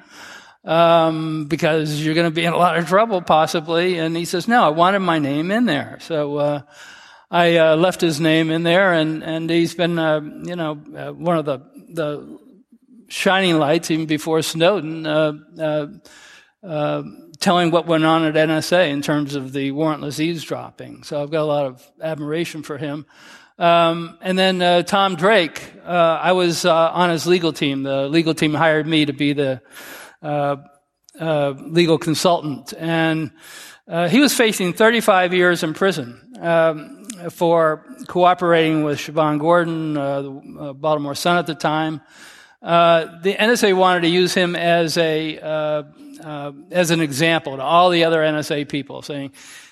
um, because you're going to be in a lot of trouble possibly. And he says, no, I wanted my name in there. So, uh, I, uh, left his name in there, and, and he's been, uh, you know, uh, one of the, the shining lights even before Snowden, uh, uh, uh, telling what went on at N S A in terms of the warrantless eavesdropping. So I've got a lot of admiration for him. Um, and then uh, Tom Drake, uh, I was uh, on his legal team. The legal team hired me to be the uh, uh, legal consultant, and uh, he was facing thirty-five years in prison um, for cooperating with Siobhan Gordon, uh, the uh, Baltimore Sun at the time. Uh, the N S A wanted to use him as a uh, uh, as an example to all the other N S A people, saying,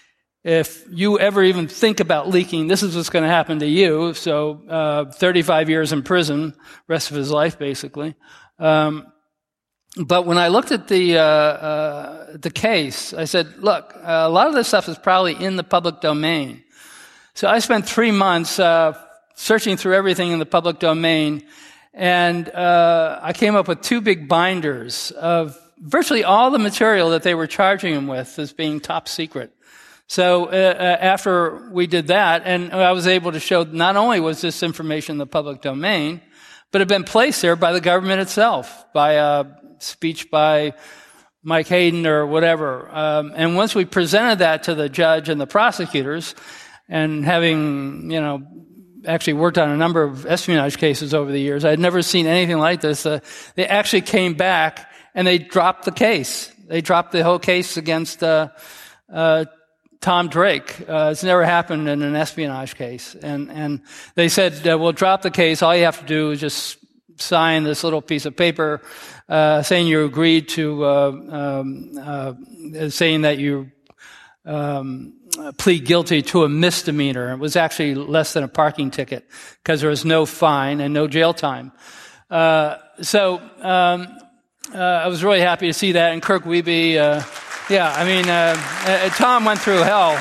if you ever even think about leaking, this is what's going to happen to you. So, uh, thirty-five years in prison, rest of his life, basically. Um, but when I looked at the, uh, uh, the case, I said, look, uh, a lot of this stuff is probably in the public domain. So I spent three months, uh, searching through everything in the public domain, and, uh, I came up with two big binders of virtually all the material that they were charging him with as being top secret. So uh, after we did that, and I was able to show not only was this information in the public domain, but it had been placed there by the government itself, by a speech by Mike Hayden or whatever. Um, and once we presented that to the judge and the prosecutors, and having, you know, actually worked on a number of espionage cases over the years, I'd never seen anything like this. Uh, they actually came back and they dropped the case. They dropped the whole case against uh, uh Tom Drake. Uh, it's never happened in an espionage case. And, and they said, uh, we'll drop the case. All you have to do is just sign this little piece of paper uh, saying you agreed to, uh, um, uh, saying that you um, plead guilty to a misdemeanor. It was actually less than a parking ticket because there was no fine and no jail time. Uh, so um, uh, I was really happy to see that. And Kirk Wiebe, uh, yeah, I mean, uh, uh, Tom went through hell.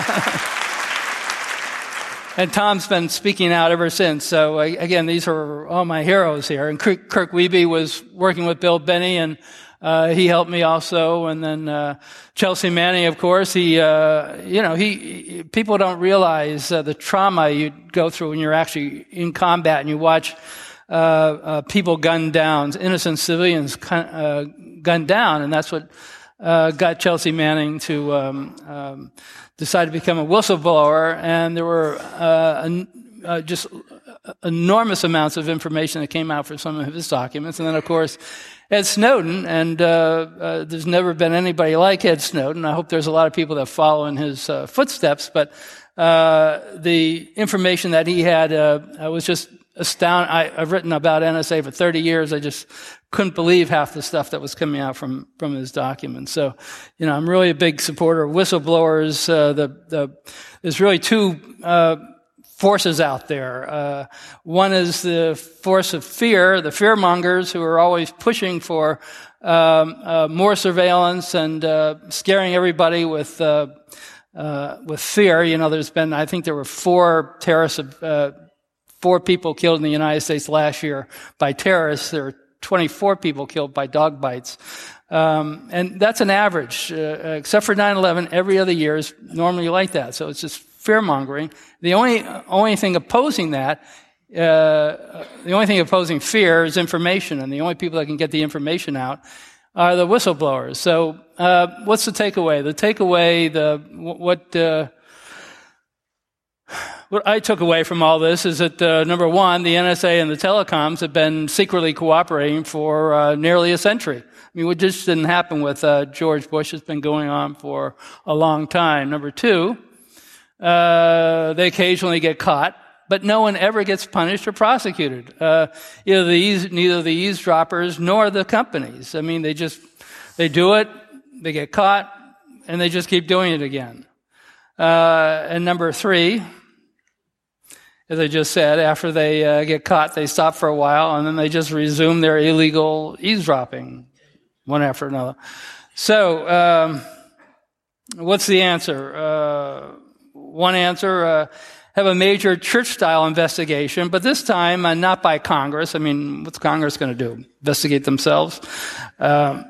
And Tom's been speaking out ever since. So, again, these are all my heroes here. And Kirk, Kirk Wiebe was working with Bill Binney, and uh, he helped me also. And then uh, Chelsea Manning, of course, he, uh, you know, he, he people don't realize uh, the trauma you go through when you're actually in combat and you watch uh, uh people gunned down, innocent civilians uh, gunned down. And that's what uh got Chelsea Manning to um, um decide to become a whistleblower, and there were uh, an, uh, just enormous amounts of information that came out for some of his documents. And then, of course, Ed Snowden, and uh, uh, there's never been anybody like Ed Snowden. I hope there's a lot of people that follow in his uh, footsteps, but uh, the information that he had uh, was just astounding. I, I've written about N S A for thirty years. I just couldn't believe half the stuff that was coming out from, from his documents. So, you know, I'm really a big supporter of whistleblowers. Uh, the, the, there's really two, uh, forces out there. Uh, one is the force of fear, the fearmongers who are always pushing for, um, uh, more surveillance and, uh, scaring everybody with, uh, uh, with fear. You know, there's been, I think there were four terrorists, uh, four people killed in the United States last year by terrorists. There were twenty-four people killed by dog bites. Um, and that's an average. Uh, except for nine eleven, every other year is normally like that. So it's just fear-mongering. The only, only thing opposing that, uh, the only thing opposing fear is information. And the only people that can get the information out are the whistleblowers. So, uh, what's the takeaway? The takeaway, the, what, uh, What I took away from all this is that, uh, number one, the N S A and the telecoms have been secretly cooperating for uh, nearly a century. I mean, what just didn't happen with uh, George Bush. It's been going on for a long time. Number two, uh, they occasionally get caught, but no one ever gets punished or prosecuted. Uh, either the eaves, neither the eavesdroppers nor the companies. I mean, they just, they do it, they get caught, and they just keep doing it again. Uh, and number three, as I just said, after they uh, get caught, they stop for a while, and then they just resume their illegal eavesdropping, one after another. So, um, what's the answer? Uh, one answer, uh, have a major church-style investigation, but this time uh, not by Congress. I mean, what's Congress going to do? Investigate themselves? Um,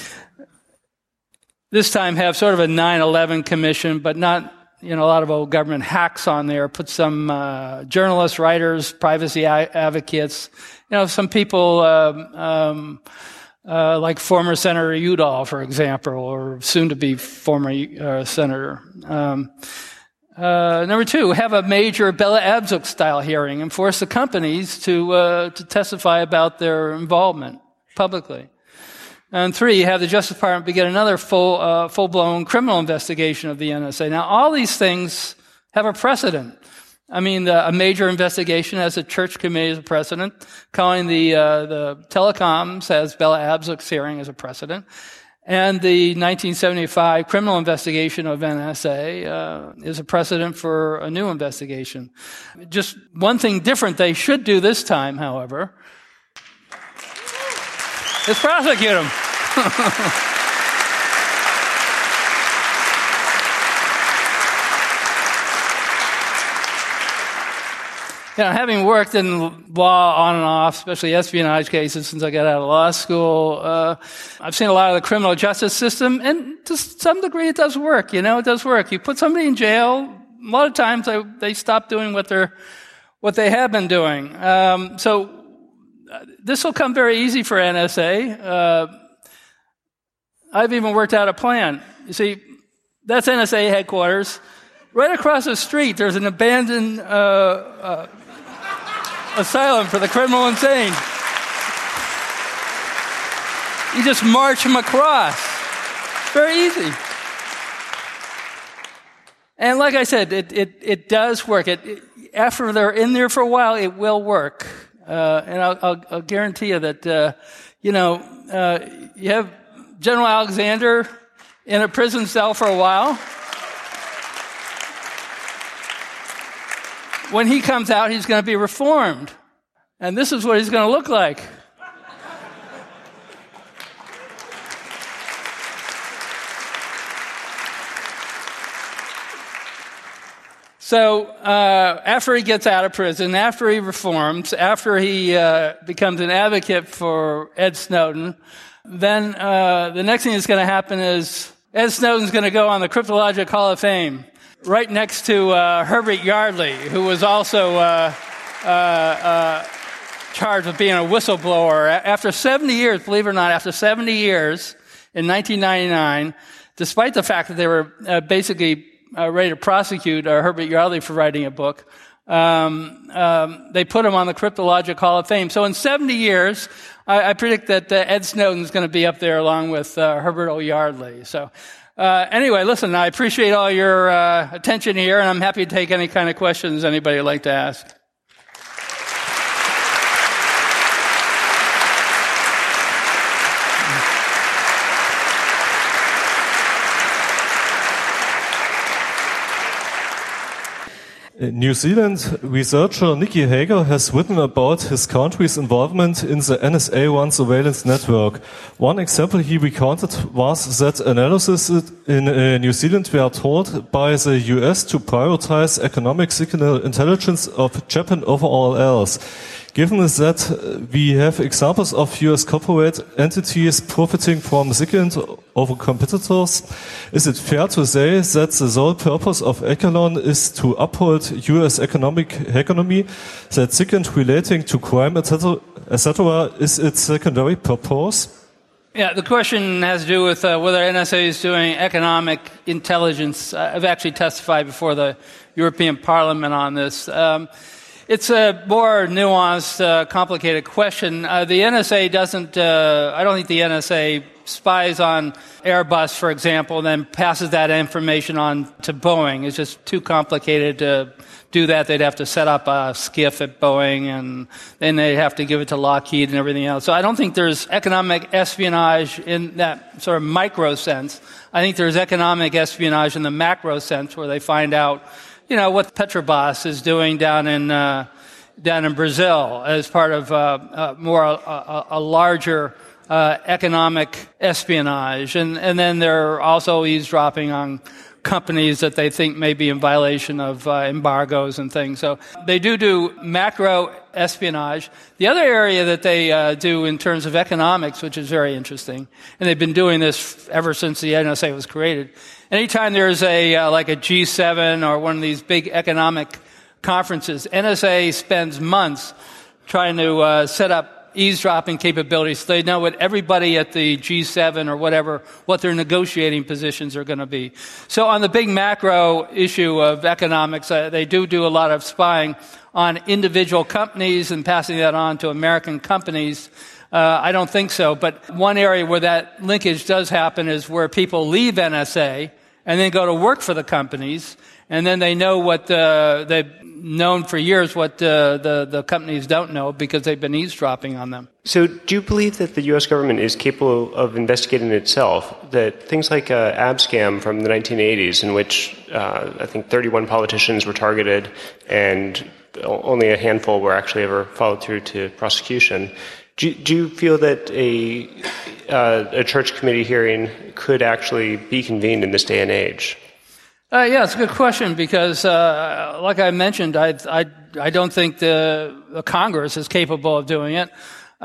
this time have sort of a nine eleven commission, but not, you know, a lot of old government hacks on there. Put some uh, journalists, writers, privacy a- advocates, you know, some people um, um, uh, like former Senator Udall, for example, or soon-to-be former uh, senator. Um, uh, number two, have a major Bella Abzug-style hearing and force the companies to uh, to testify about their involvement publicly. And three, have the Justice Department begin another full, uh, full-blown criminal investigation of the N S A. Now, all these things have a precedent. I mean, the, a major investigation has a church committee as a precedent. Calling the, uh, the telecoms has Bella Abzug's hearing as a precedent. And the nineteen seventy-five criminal investigation of N S A, uh, is a precedent for a new investigation. Just one thing different they should do this time, however, is prosecute them. You know, having worked in law on and off, especially espionage cases since I got out of law school, uh, I've seen a lot of the criminal justice system, and to some degree it does work, you know, it does work. You put somebody in jail, a lot of times they, they stop doing what they're, what they have been doing. Um, so, uh, this will come very easy for N S A. Uh, I've even worked out a plan. You see, that's N S A headquarters. Right across the street, there's an abandoned, uh, uh, asylum for the criminal insane. You just march them across. Very easy. And like I said, it it, it does work. It, it, after they're in there for a while, it will work. Uh, and I'll, I'll, I'll guarantee you that, uh, you know, uh, you have General Alexander in a prison cell for a while. When he comes out, he's going to be reformed. And this is what he's going to look like. So uh, after he gets out of prison, after he reforms, after he uh, becomes an advocate for Ed Snowden, then uh, the next thing that's going to happen is Ed Snowden's going to go on the Cryptologic Hall of Fame, right next to uh, Herbert Yardley, who was also uh, uh, uh, charged with being a whistleblower. After seventy years, believe it or not, after seventy years, in nineteen ninety-nine, despite the fact that they were uh, basically uh, ready to prosecute uh, Herbert Yardley for writing a book, um, um, they put him on the Cryptologic Hall of Fame. So in seventy years, I, I predict that uh, Ed Snowden's going to be up there along with uh, Herbert O. Yardley. So uh, anyway, listen, I appreciate all your uh, attention here, and I'm happy to take any kind of questions anybody would like to ask. New Zealand researcher Nicky Hager has written about his country's involvement in the N S A one surveillance network. One example he recounted was that analysis in uh, New Zealand were told by the U S to prioritize economic signal intelligence of Japan over all else. Given that we have examples of U S corporate entities profiting from SIGINT over competitors, is it fair to say that the sole purpose of Echelon is to uphold U S economic hegemony, that SIGINT relating to crime, et cetera, et cetera, is its secondary purpose? Yeah, the question has to do with uh, whether N S A is doing economic intelligence. I've actually testified before the European Parliament on this. Um, It's a more nuanced, uh, complicated question. Uh, the N S A doesn't, uh, I don't think the N S A spies on Airbus, for example, and then passes that information on to Boeing. It's just too complicated to do that. They'd have to set up a skiff at Boeing, and then they'd have to give it to Lockheed and everything else. So I don't think there's economic espionage in that sort of micro sense. I think there's economic espionage in the macro sense, where they find out, you know, what Petrobras is doing down in uh, down in Brazil as part of uh, uh, more a, a larger uh, economic espionage, and and then they're also eavesdropping on companies that they think may be in violation of uh, embargoes and things. So they do do macro espionage. The other area that they uh, do in terms of economics, which is very interesting, and they've been doing this ever since the N S A was created. Anytime there's a uh, like a G seven or one of these big economic conferences, N S A spends months trying to uh, set up eavesdropping capabilities so they know what everybody at the G seven or whatever, what their negotiating positions are going to be. So on the big macro issue of economics, uh, they do do a lot of spying on individual companies and passing that on to American companies. Uh, I don't think so. But one area where that linkage does happen is where people leave N S A and then go to work for the companies, and then they know what uh, they've known for years what uh, the, the companies don't know because they've been eavesdropping on them. So do you believe that the U S government is capable of investigating itself? That things like uh, Abscam from the nineteen eighties, in which uh, I think thirty-one politicians were targeted and only a handful were actually ever followed through to prosecution. Do, do you feel that a, uh, a church committee hearing could actually be convened in this day and age? Uh, yeah, it's a good question because, uh, like I mentioned, I, I, I don't think the, the Congress is capable of doing it.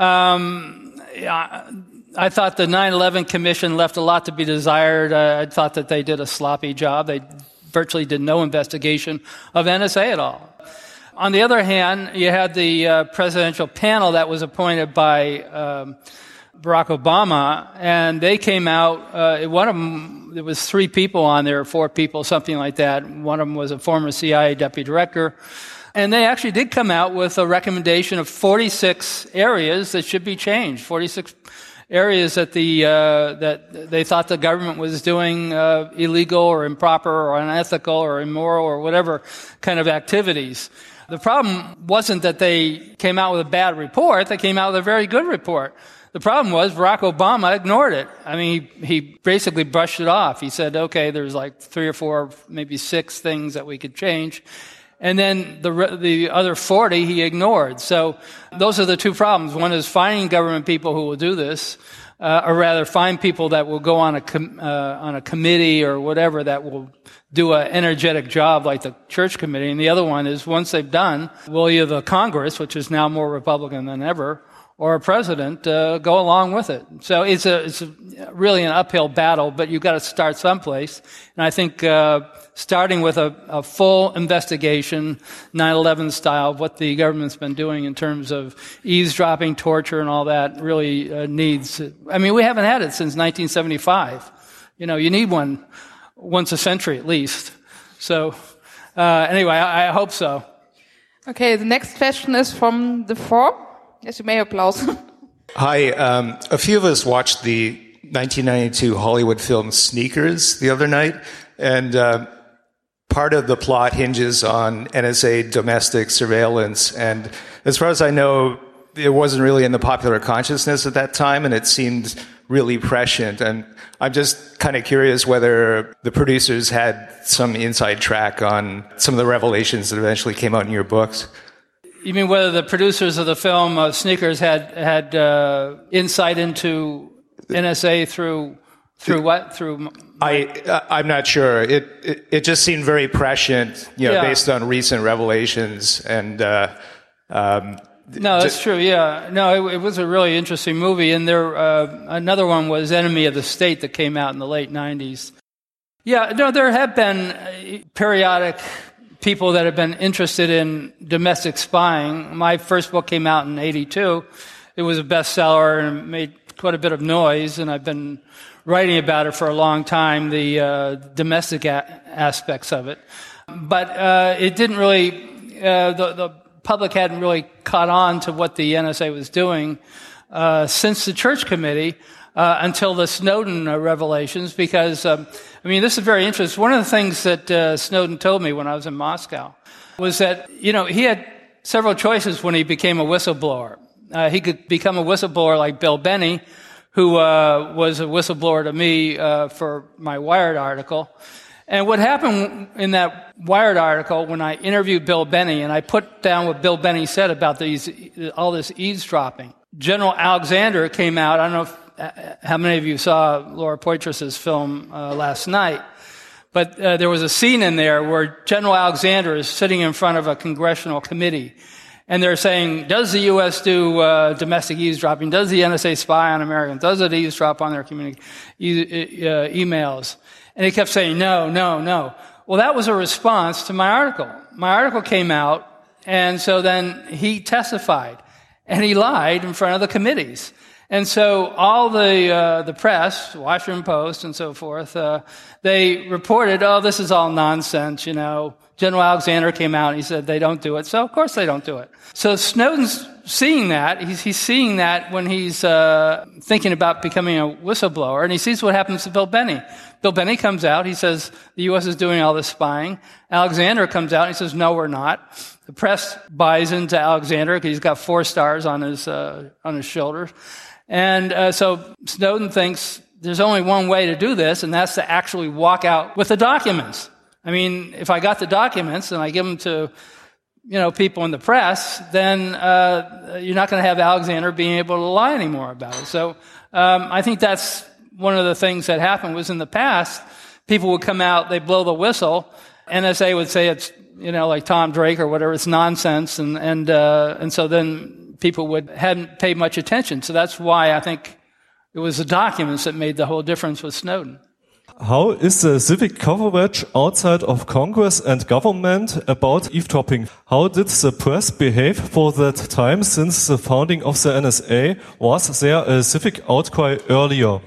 Um, I, I thought the nine eleven Commission left a lot to be desired. I, I thought that they did a sloppy job. They virtually did no investigation of N S A at all. On the other hand, you had the uh, presidential panel that was appointed by um, Barack Obama, and they came out, uh, one of them, there was three people on there, four people, something like that. One of them was a former C I A deputy director. And they actually did come out with a recommendation of forty-six areas that should be changed, forty-six areas that the uh, that they thought the government was doing uh, illegal or improper or unethical or immoral or whatever kind of activities. The problem wasn't that they came out with a bad report. They came out with a very good report. The problem was Barack Obama ignored it. I mean, he, he basically brushed it off. He said, okay, there's like three or four, maybe six things that we could change. And then the the other forty he ignored. So those are the two problems. One is finding government people who will do this, uh, or rather find people that will go on a com- uh, on a committee or whatever that will do an energetic job like the church committee. And the other one is once they've done, will either the Congress, which is now more Republican than ever, or a president uh, go along with it. So it's a it's a, really an uphill battle, but you've got to start someplace. And I think uh, starting with a, a full investigation, nine eleven style, of what the government's been doing in terms of eavesdropping, torture, and all that really uh, needs. I mean, we haven't had it since nineteen seventy-five. You know, you need one once a century at least. So uh, anyway, I, I hope so. Okay, the next question is from the floor. Yes, you may applause. Hi, um, a few of us watched the nineteen ninety-two Hollywood film Sneakers the other night, and uh, part of the plot hinges on N S A domestic surveillance, and as far as I know, it wasn't really in the popular consciousness at that time, and it seemed really prescient, and I'm just kind of curious whether the producers had some inside track on some of the revelations that eventually came out in your books. You mean whether the producers of the film uh, Sneakers had had uh, insight into N S A through through what through? My... I uh, I'm not sure. It, it it just seemed very prescient, you know, yeah. based on recent revelations and. Uh, um, no, that's true. Yeah, no, it, it was a really interesting movie, and there uh, another one was Enemy of the State that came out in the late nineties. Yeah, no, there have been periodic people that have been interested in domestic spying. My first book came out in eighty-two. It was a bestseller and made quite a bit of noise, and I've been writing about it for a long time, the uh, domestic a- aspects of it. But uh, it didn't really, uh, the, the public hadn't really caught on to what the N S A was doing uh, since the Church Committee uh, until the Snowden uh, revelations, because um, I mean, this is very interesting. One of the things that uh, Snowden told me when I was in Moscow was that, you know, he had several choices when he became a whistleblower. Uh, he could become a whistleblower like Bill Benny, who uh, was a whistleblower to me uh, for my Wired article. And what happened in that Wired article when I interviewed Bill Benny, and I put down what Bill Benny said about these all this eavesdropping, General Alexander came out. I don't know if how many of you saw Laura Poitras's film uh, last night? But uh, there was a scene in there where General Alexander is sitting in front of a congressional committee, and they're saying, does the U S do uh, domestic eavesdropping? Does the N S A spy on Americans? Does it eavesdrop on their communi- e- uh, emails? And he kept saying, no, no, no. Well, that was a response to my article. My article came out, and so then he testified, and he lied in front of the committees. And so all the uh, the press, Washington Post and so forth, uh, they reported, oh, this is all nonsense, you know. General Alexander came out and he said they don't do it. So, of course, they don't do it. So Snowden's seeing that. He's, he's seeing that when he's uh, thinking about becoming a whistleblower, and he sees what happens to Bill Benny. Bill Benny comes out. He says the U S is doing all this spying. Alexander comes out and he says, no, we're not. The press buys into Alexander because he's got four stars on his uh, on his shoulders. And uh, so Snowden thinks there's only one way to do this, and that's to actually walk out with the documents. I mean, if I got the documents and I give them to, you know, people in the press, then uh, you're not going to have Alexander being able to lie anymore about it. So um, I think that's one of the things that happened was in the past, people would come out, they blow the whistle, N S A would say it's, you know, like Tom Drake or whatever, it's nonsense, and and uh, and so then people would hadn't paid much attention. So that's why I think it was the documents that made the whole difference with Snowden. How is the civic coverage outside of Congress and government about eavesdropping? How did the press behave for that time since the founding of the N S A? Was there a civic outcry earlier?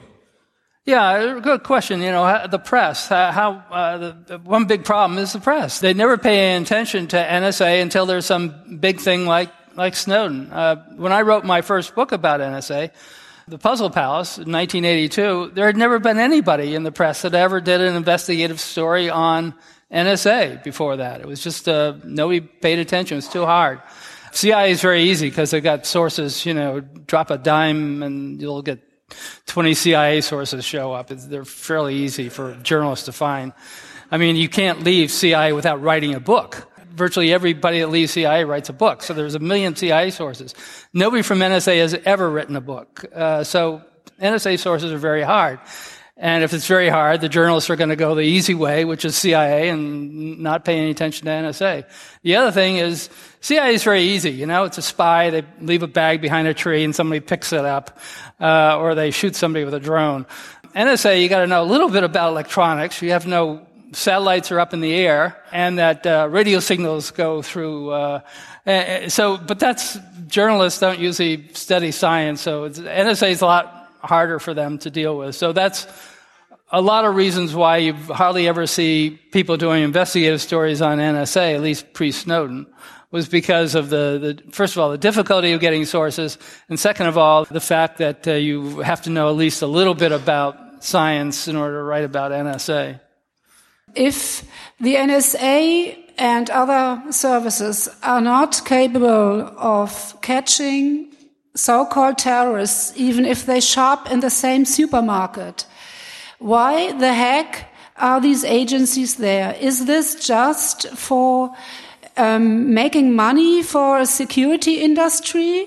Yeah, good question. You know, the press, how, uh, the, the one big problem is the press. They never pay any attention to N S A until there's some big thing like, like Snowden. Uh, when I wrote my first book about N S A, the Puzzle Palace in nineteen eighty-two, there had never been anybody in the press that ever did an investigative story on N S A before that. It was just, uh, nobody paid attention. It was too hard. C I A is very easy because they've got sources, you know, drop a dime and you'll get twenty C I A sources show up. It's, they're fairly easy for journalists to find. I mean, you can't leave C I A without writing a book. Virtually everybody that leaves C I A writes a book. So there's a million C I A sources. Nobody from N S A has ever written a book. Uh, so N S A sources are very hard. And if it's very hard, the journalists are going to go the easy way, which is C I A, and not pay any attention to N S A. The other thing is, C I A is very easy. You know, it's a spy. They leave a bag behind a tree and somebody picks it up, uh, or they shoot somebody with a drone. N S A, you got to know a little bit about electronics. You have to know satellites are up in the air and that uh, radio signals go through. Uh, so, but that's, journalists don't usually study science, so it's, N S A is a lot harder for them to deal with. So that's a lot of reasons why you hardly ever see people doing investigative stories on N S A, at least pre-Snowden, was because of the, the, first of all, the difficulty of getting sources, and second of all, the fact that uh, you have to know at least a little bit about science in order to write about N S A. If the N S A and other services are not capable of catching so-called terrorists, even if they shop in the same supermarket, why the heck are these agencies there? Is this just for um, making money for a security industry?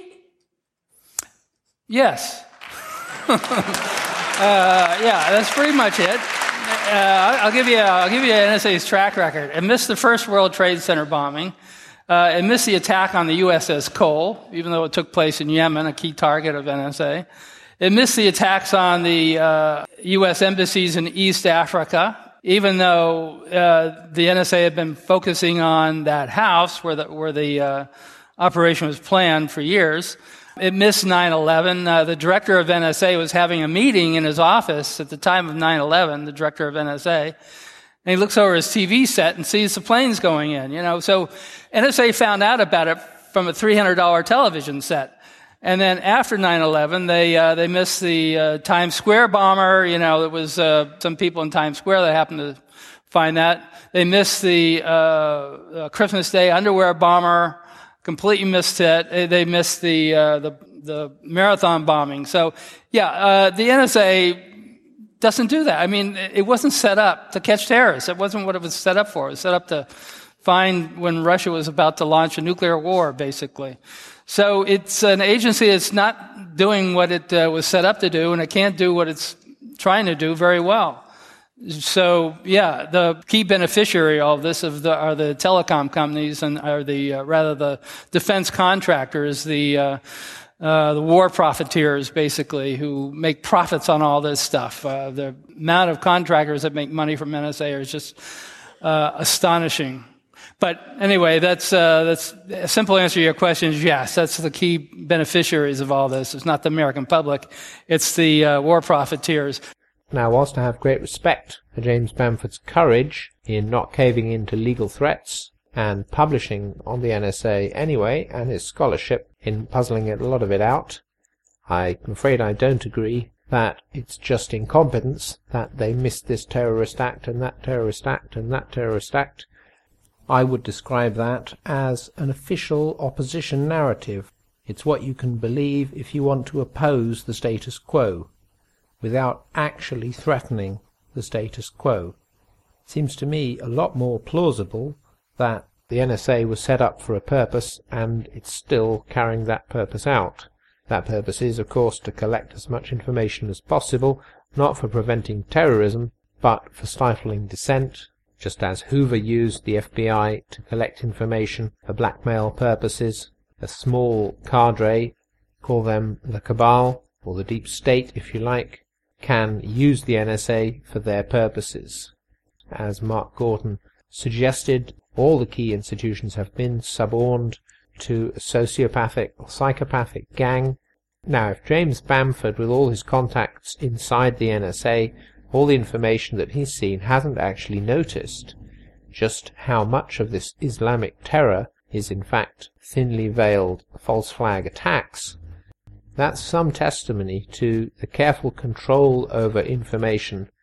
Yes. uh, yeah, that's pretty much it. Uh, I'll give you, I'll give you N S A's track record. It missed the first World Trade Center bombing. Uh, it missed the attack on the U S S Cole, even though it took place in Yemen, a key target of N S A. It missed the attacks on the uh, U S embassies in East Africa, even though uh, the N S A had been focusing on that house where the, where the uh, operation was planned for years. It missed nine eleven. Uh, the director of N S A was having a meeting in his office at the time of nine eleven, the director of N S A, and he looks over his T V set and sees the planes going in, you know. So N S A found out about it from a three hundred dollars television set. And then after nine eleven, they uh, they missed the uh, Times Square bomber. You know, there was uh, some people in Times Square that happened to find that. They missed the uh, uh, Christmas Day underwear bomber. Completely missed it. They missed the uh, the the marathon bombing. So, yeah, uh, the N S A doesn't do that. I mean, it wasn't set up to catch terrorists. It wasn't what it was set up for. It was set up to find when Russia was about to launch a nuclear war, basically. So it's an agency that's not doing what it uh, was set up to do, and it can't do what it's trying to do very well. So, yeah, the key beneficiary of this of the, are the telecom companies and are the, uh, rather the defense contractors, the, uh, uh, the war profiteers, basically, who make profits on all this stuff. Uh, the amount of contractors that make money from N S A is just, uh, astonishing. But anyway, that's, uh, that's a simple answer to your question is yes, that's the key beneficiaries of all this. It's not the American public. It's the, uh, war profiteers. Now, whilst I have great respect for James Bamford's courage in not caving in to legal threats and publishing on the N S A anyway, and his scholarship in puzzling a lot of it out, I'm afraid I don't agree that it's just incompetence, that they missed this terrorist act and that terrorist act and that terrorist act. I would describe that as an official opposition narrative. It's what you can believe if you want to oppose the status quo, without actually threatening the status quo. It seems to me a lot more plausible that the N S A was set up for a purpose and it's still carrying that purpose out. That purpose is, of course, to collect as much information as possible, not for preventing terrorism, but for stifling dissent, just as Hoover used the F B I to collect information for blackmail purposes. A small cadre, call them the cabal, or the deep state if you like, can use the N S A for their purposes. As Mark Gordon suggested, all the key institutions have been suborned to a sociopathic or psychopathic gang. Now, if James Bamford, with all his contacts inside the N S A, all the information that he's seen, hasn't actually noticed just how much of this Islamic terror is in fact thinly veiled false flag attacks, That's some testimony to the careful control over information